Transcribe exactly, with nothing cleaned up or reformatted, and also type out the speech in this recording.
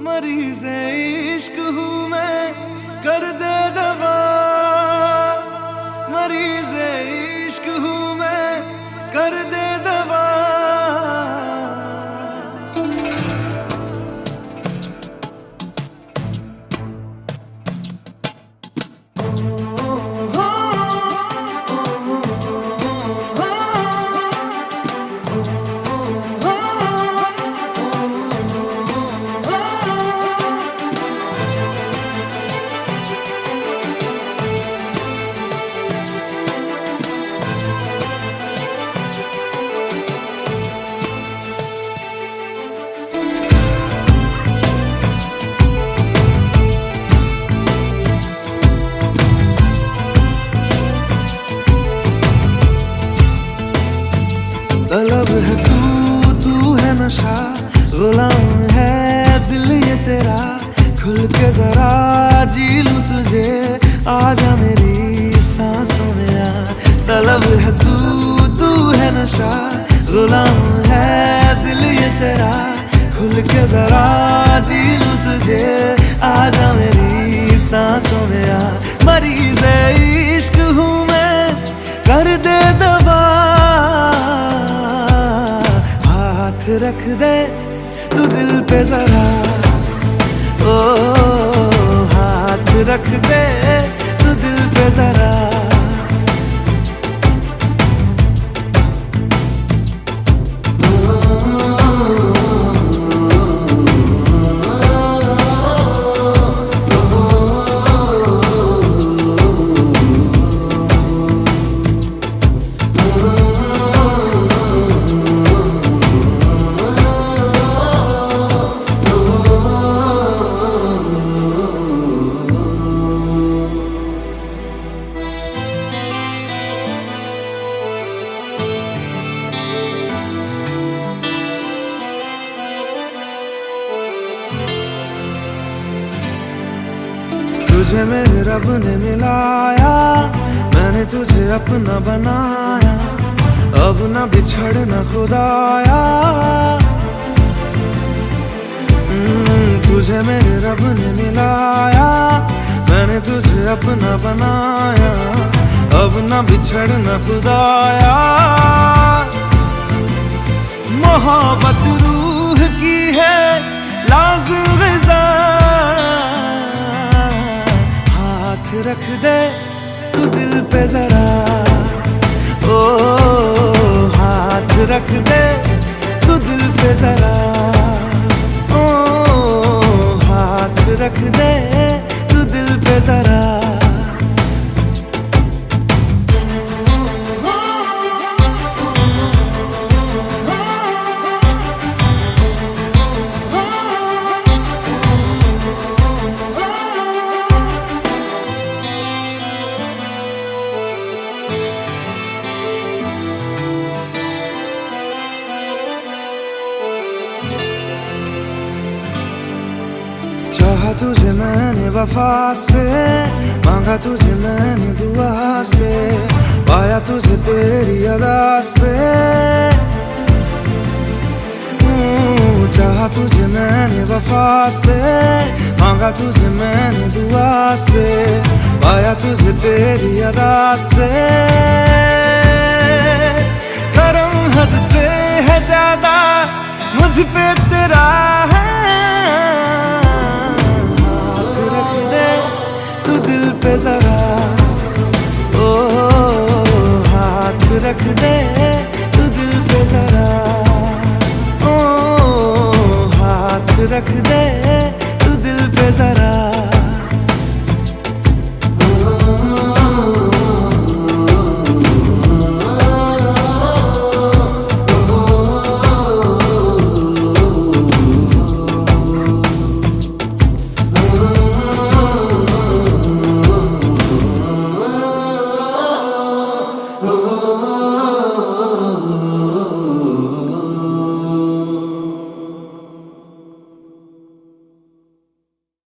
मरीज़े इश्क हूँ मैं, कर दे दवा। मरीज़े इश्क हूँ मैं, कर दे दवा। तलब है तू, तू है नशा, गुलाम है दिल ये तेरा। खुल के जरा जी लूं तुझे, आजा मेरी सांसों में आ। तलब है तू, तू है नशा, गुलाम है दिल ये तेरा। खुल के जरा जी लूं तुझे, आजा मेरी सांसों में आ। मरीज़े इश्क हूँ मैं, कर दे दवा। हाथ रख दे तू दिल पे जरा, ओ हाथ रख दे तू दिल पे जरा। तुझे मेरे रब ने मिलाया, मैंने तुझे अपना बनाया। अब न बिछड़ना खुदाया, तुझे मेरे रब ने मिलाया। मैंने तुझे अपना बनाया, अब न बिछड़ना खुदाया। मोहब्बत रूह की है लाज़िम ग़िज़ा। रख दे तू दिल पे जरा, ओ हाथ रख दे तू दिल पे जरा। ओ हाथ रख दे तू दिल पे जरा। चाहा तुझे मैंने वफा से, मांगा तुझे मैंने दुआ से। पाया तुझे तेरी अदा से, चाहा तुझे मैंने वफा से। मांगा तुझे मैंने दुआ से, पाया तुझे तेरी अदा से। करम हद से है ज्यादा मुझ पे तेरा है। दिल पे जरा